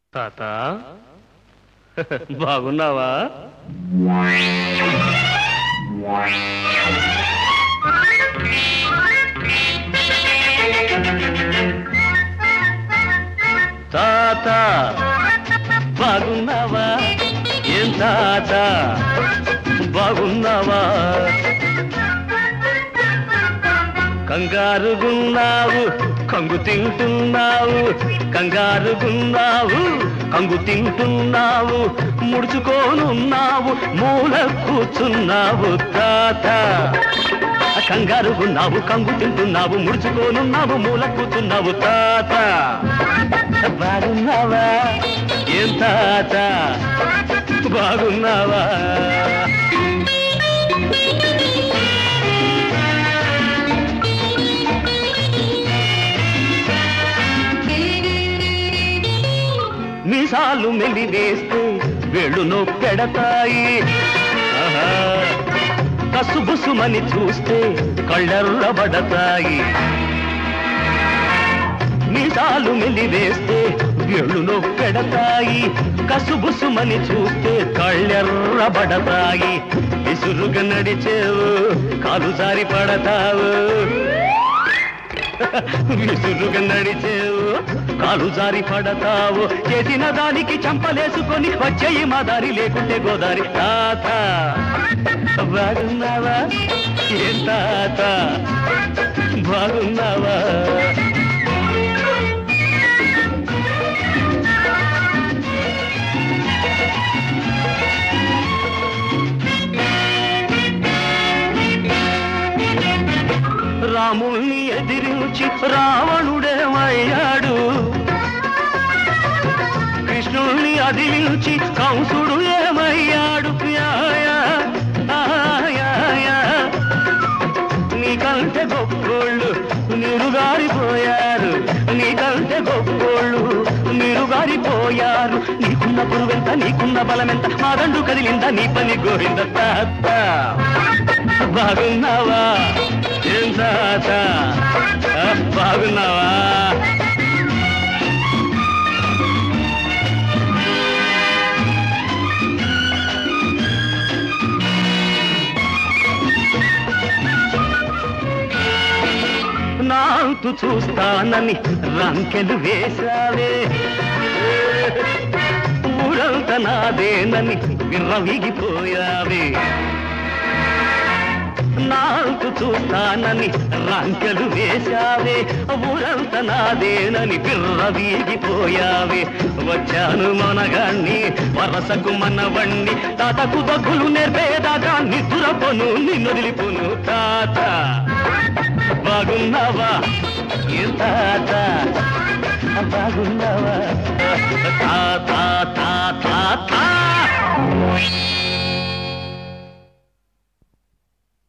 తాత బాగున్నావా? తాత బాగున్నావా? ఏం తాత బాగున్నావా? కంగారుగున్నావు కంగు తింటున్నావు, కంగారుగున్నావు కంగు తింటున్నావు, ముడుచుకోనున్నావు మూల కూర్చున్నావు. తాత కంగారుగున్నావు కంగు తింటున్నావు, ముడుచుకోనున్నావు మూల కూర్చున్నావు. తాత బాగున్నావా? ఏం తాత బాగున్నావా? మీసాలు మెల్లి వేస్తే వేళ్ళు పెడతాయి, కసుబుసుమని చూస్తే కళ్ళెర్రబడతాయి. మీసాలు మెల్లి వేస్తే వేళ్ళు పెడతాయి, కసుబుసుమని చూస్తే కళ్ళెర్రబడతాయి. విసురుగా నడిచేవు కాలు జారి పడతావు, విసురుగా నడిచేవు కాలు జారి పడతావు. చేసిన దానికి చంపలేసుకొని వచ్చేయి మా దారి లేకుంటే గోదారి. తాత బాగున్నావా? ఏం తాత బాగున్నావా? రాముణ్ణి ఎదిరించి రావణుడేమయ్యాడు, కృష్ణుణ్ణి అదిలించి కంసుడు ఏమయ్యాడు. నీకంటే గొప్పోళ్ళు నిరుగారిపోయారు, నీకంటే గొప్పోళ్ళు నిరుగారిపోయారు. నీకున్న పురువెంత నీకున్న బలమెంత, మా దండు కదిలిందా నీ పని గోవింద. తాత బాగున్నావా? ఏం తాత బాగున్నావా? నాంతు చూస్తానని రంకెలు వేశావే, ఊరంతా నాదేనని విర్రవీగిపోయావే. నాంతు చూస్తానని రంకెలు వేశావే, ఊరంతా నాదేనని విర్రవీగిపోయావే. వచ్చాను మనగాన్ని వరసకు మనవణ్ణి, తాతకు దగ్గులు నేర్పేదాకా నిద్రపోను నిన్నొదిలిపోను. తాత బాగున్నావా? ఏం తాత బాగున్నావా? తాత